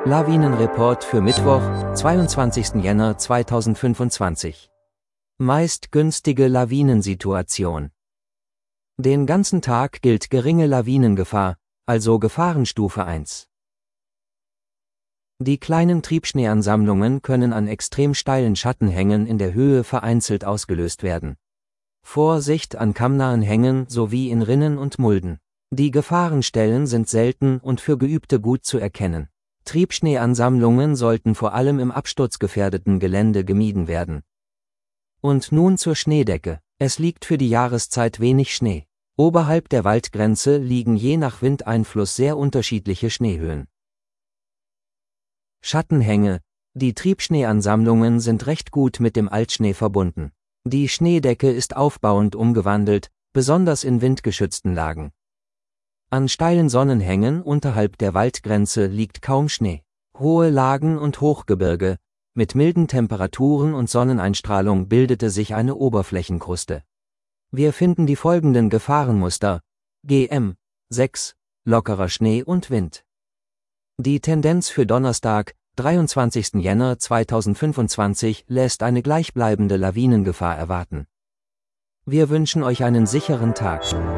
Lawinenreport für Mittwoch, 22. Jänner 2025. Meist günstige Lawinensituation. Den ganzen Tag gilt geringe Lawinengefahr, also Gefahrenstufe 1. Die kleinen Triebschneeansammlungen können an extrem steilen Schattenhängen in der Höhe vereinzelt ausgelöst werden. Vorsicht an kammnahen Hängen sowie in Rinnen und Mulden. Die Gefahrenstellen sind selten und für Geübte gut zu erkennen. Triebschneeansammlungen sollten vor allem im absturzgefährdeten Gelände gemieden werden. Und nun zur Schneedecke. Es liegt für die Jahreszeit wenig Schnee. Oberhalb der Waldgrenze liegen je nach Windeinfluss sehr unterschiedliche Schneehöhen. Schattenhänge. Die Triebschneeansammlungen sind recht gut mit dem Altschnee verbunden. Die Schneedecke ist aufbauend umgewandelt, besonders in windgeschützten Lagen. An steilen Sonnenhängen unterhalb der Waldgrenze liegt kaum Schnee. Hohe Lagen und Hochgebirge. Mit milden Temperaturen und Sonneneinstrahlung bildete sich eine Oberflächenkruste. Wir finden die folgenden Gefahrenmuster: GM 6, lockerer Schnee und Wind. Die Tendenz für Donnerstag, 23. Jänner 2025 lässt eine gleichbleibende Lawinengefahr erwarten. Wir wünschen euch einen sicheren Tag.